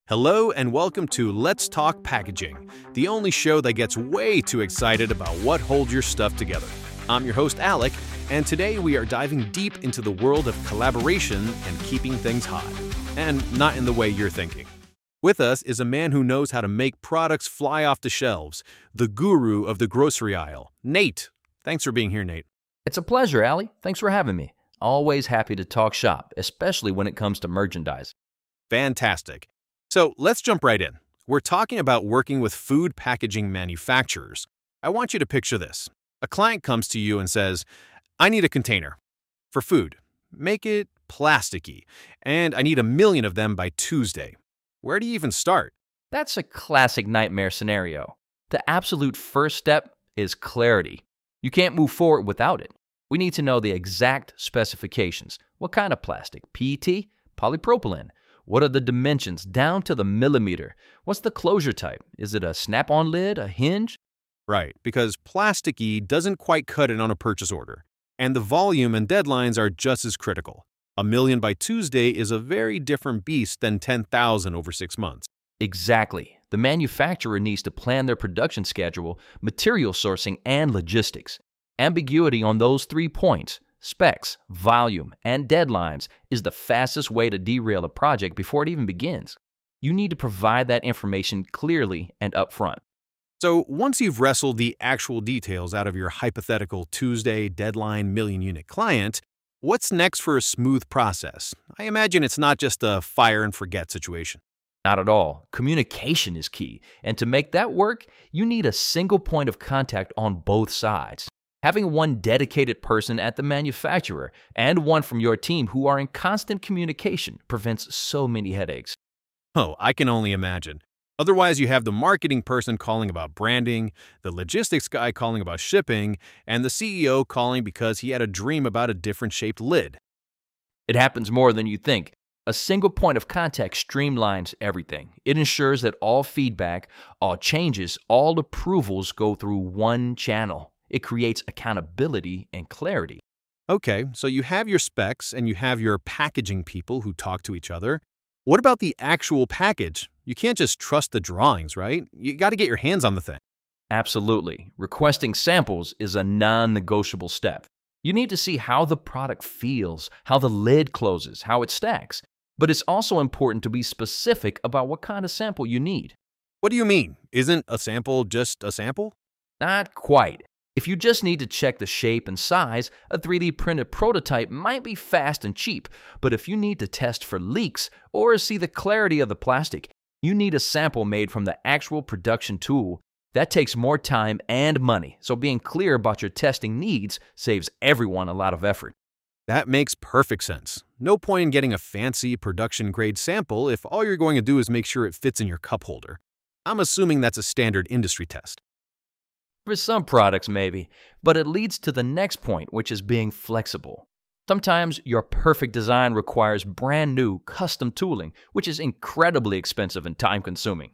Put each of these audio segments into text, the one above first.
Hello and welcome to Let's Talk Packaging, the only show that gets way too excited about what holds your stuff together. I'm your host, Alec, and today we are diving deep into the world of collaboration and keeping things hot. And not in the way you're thinking. With us is a man who knows how to make products fly off the shelves, the guru of the grocery aisle, Nate. Thanks for being here, Nate. It's a pleasure, Allie. Thanks for having me. Always happy to talk shop, especially when it comes to merchandise. Fantastic. So let's jump right in. We're talking about working with food packaging manufacturers. I want you to picture this. A client comes to you and says, I need a container for food. Make it plasticky, and I need 1 million of them by Tuesday. Where do you even start? That's a classic nightmare scenario. The absolute first step is clarity. You can't move forward without it. We need to know the exact specifications. What kind of plastic? PET? Polypropylene? What are the dimensions down to the millimeter? What's the closure type? Is it a snap-on lid, a hinge? Right, because plasticky doesn't quite cut it on a purchase order. And the volume and deadlines are just as critical. 1 million by Tuesday is a very different beast than 10,000 over 6 months. Exactly. The manufacturer needs to plan their production schedule, material sourcing, and logistics. Ambiguity on those 3 points, specs, volume, and deadlines, is the fastest way to derail a project before it even begins. You need to provide that information clearly and upfront. So once you've wrestled the actual details out of your hypothetical Tuesday deadline 1,000,000-unit client, what's next for a smooth process? I imagine it's not just a fire and forget situation. Not at all. Communication is key, and to make that work, you need a single point of contact on both sides. Having one dedicated person at the manufacturer and one from your team who are in constant communication prevents so many headaches. Oh, I can only imagine. Otherwise, you have the marketing person calling about branding, the logistics guy calling about shipping, and the CEO calling because he had a dream about a different shaped lid. It happens more than you think. A single point of contact streamlines everything. It ensures that all feedback, all changes, all approvals go through one channel. It creates accountability and clarity. Okay, so you have your specs and you have your packaging people who talk to each other. What about the actual package? You can't just trust the drawings, right? You got to get your hands on the thing. Absolutely. Requesting samples is a non-negotiable step. You need to see how the product feels, how the lid closes, how it stacks. But it's also important to be specific about what kind of sample you need. What do you mean? Isn't a sample just a sample? Not quite. If you just need to check the shape and size, a 3D printed prototype might be fast and cheap. But if you need to test for leaks or see the clarity of the plastic, you need a sample made from the actual production tool. That takes more time and money, so being clear about your testing needs saves everyone a lot of effort. That makes perfect sense. No point in getting a fancy production-grade sample if all you're going to do is make sure it fits in your cup holder. I'm assuming that's a standard industry test. For some products, maybe, but it leads to the next point, which is being flexible. Sometimes your perfect design requires brand new, custom tooling, which is incredibly expensive and time-consuming.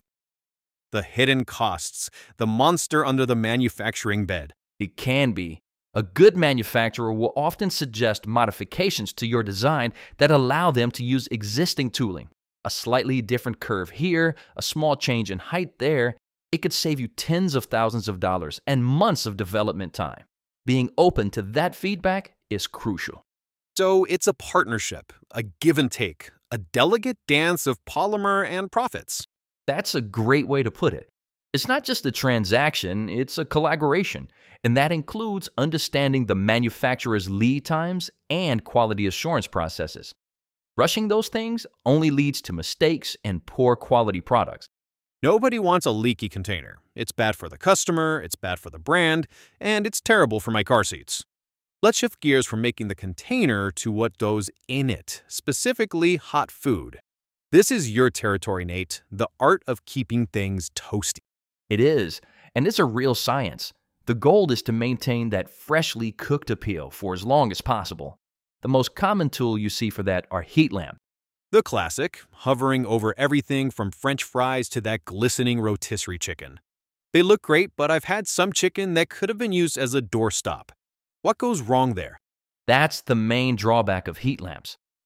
The hidden costs, the monster under the manufacturing bed. It can be. A good manufacturer will often suggest modifications to your design that allow them to use existing tooling. A slightly different curve here, a small change in height there. It could save you tens of thousands of dollars and months of development time. Being open to that feedback is crucial. So it's a partnership, a give and take, a delicate dance of polymer and profits. That's a great way to put it. It's not just a transaction, it's a collaboration, and that includes understanding the manufacturer's lead times and quality assurance processes. Rushing those things only leads to mistakes and poor quality products. Nobody wants a leaky container. It's bad for the customer, it's bad for the brand, and it's terrible for my car seats. Let's shift gears from making the container to what goes in it, specifically hot food. This is your territory, Nate, the art of keeping things toasty. It is, and it's a real science. The goal is to maintain that freshly cooked appeal for as long as possible. The most common tool you see for that are heat lamps. The classic, hovering over everything from French fries to that glistening rotisserie chicken. They look great, but I've had some chicken that could have been used as a doorstop. What goes wrong there? That's the main drawback of heat lamps.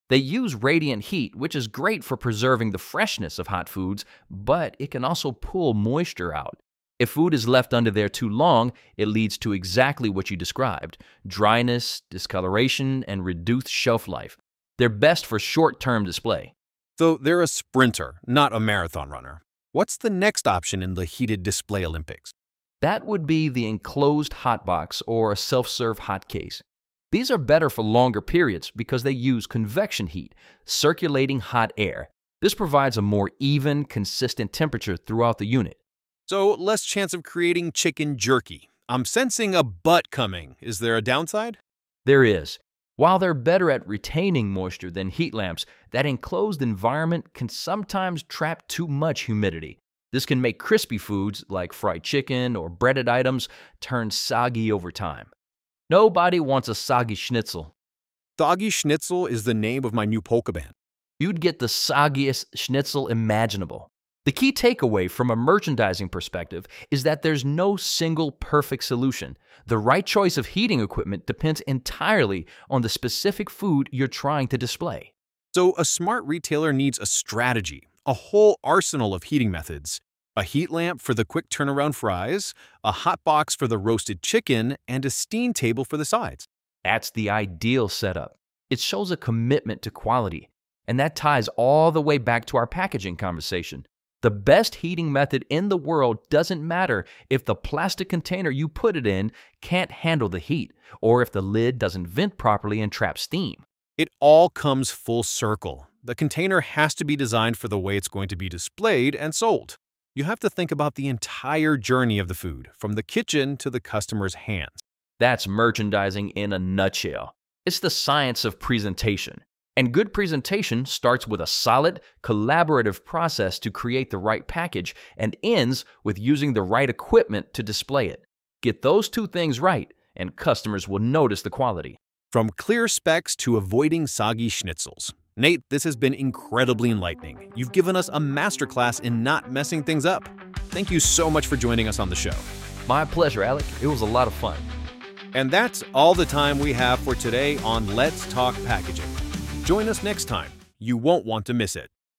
They use radiant heat, which is great for preserving the freshness of hot foods, but it can also pull moisture out. If food is left under there too long, it leads to exactly what you described: dryness, discoloration, and reduced shelf life. They're best for short-term display. So they're a sprinter, not a marathon runner. What's the next option in the heated display Olympics? That would be the enclosed hot box or a self-serve hot case. These are better for longer periods because they use convection heat, circulating hot air. This provides a more even, consistent temperature throughout the unit. So less chance of creating chicken jerky. I'm sensing a but coming. Is there a downside? There is. While they're better at retaining moisture than heat lamps, that enclosed environment can sometimes trap too much humidity. This can make crispy foods like fried chicken or breaded items turn soggy over time. Nobody wants a soggy schnitzel. Soggy Schnitzel is the name of my new polka band. You'd get the soggiest schnitzel imaginable. The key takeaway from a merchandising perspective is that there's no single perfect solution. The right choice of heating equipment depends entirely on the specific food you're trying to display. So a smart retailer needs a strategy, a whole arsenal of heating methods. A heat lamp for the quick turnaround fries, a hot box for the roasted chicken, and a steam table for the sides. That's the ideal setup. It shows a commitment to quality, and that ties all the way back to our packaging conversation. The best heating method in the world doesn't matter if the plastic container you put it in can't handle the heat, or if the lid doesn't vent properly and trap steam. It all comes full circle. The container has to be designed for the way it's going to be displayed and sold. You have to think about the entire journey of the food, from the kitchen to the customer's hands. That's merchandising in a nutshell. It's the science of presentation. And good presentation starts with a solid, collaborative process to create the right package and ends with using the right equipment to display it. Get those two things right, and customers will notice the quality. From clear specs to avoiding soggy schnitzels. Nate, this has been incredibly enlightening. You've given us a masterclass in not messing things up. Thank you so much for joining us on the show. My pleasure, Alec. It was a lot of fun. And that's all the time we have for today on Let's Talk Packaging. Join us next time. You won't want to miss it.